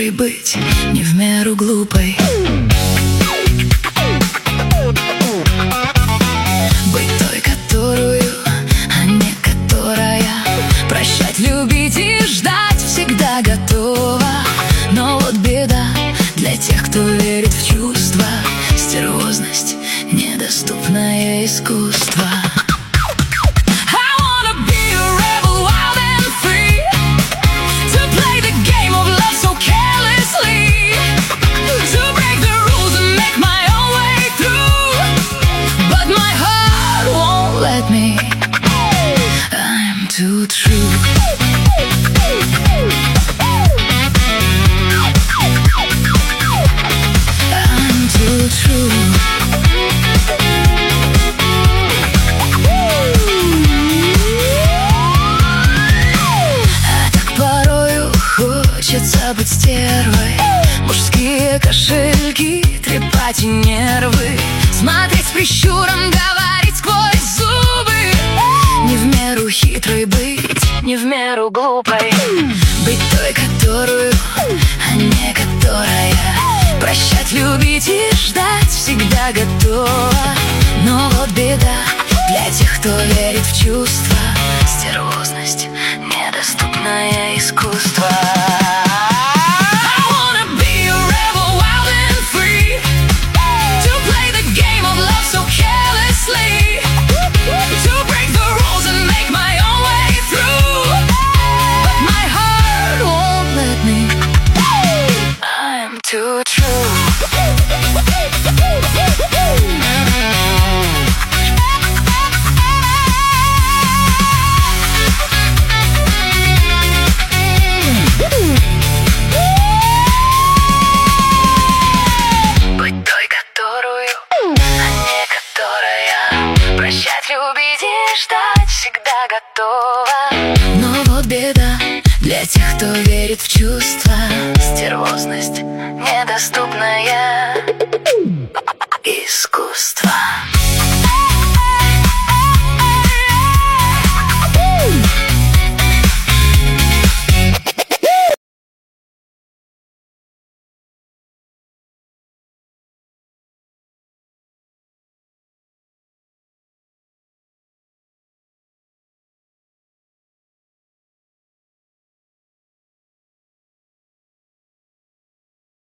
хитрой быть, не в меру глупой. Быть той, которую, а не которая. Прощать, любить и ждать всегда готова. Но вот беда для тех, кто верит в чувства. Стервозность — недоступное искусство. I'm too true. I'm too true. А так порою хочется быть стервой. Мужские кошельки трепать и нервы. Смотреть с прищуром, говорить сквозь зубы. Не в меру хитрой быть, не в меру глупой. Быть той, которую, а не которая. Прощать, любить и ждать всегда готова. Но вот беда для тех, кто верит в чувства. Стервозность — недоступное искусство. Too true. Быть той, которую, а не которая. Прощать, любить и ждать всегда готова. Но вот беда для тех, кто верит в чувства. Стервозность — недоступное искусство.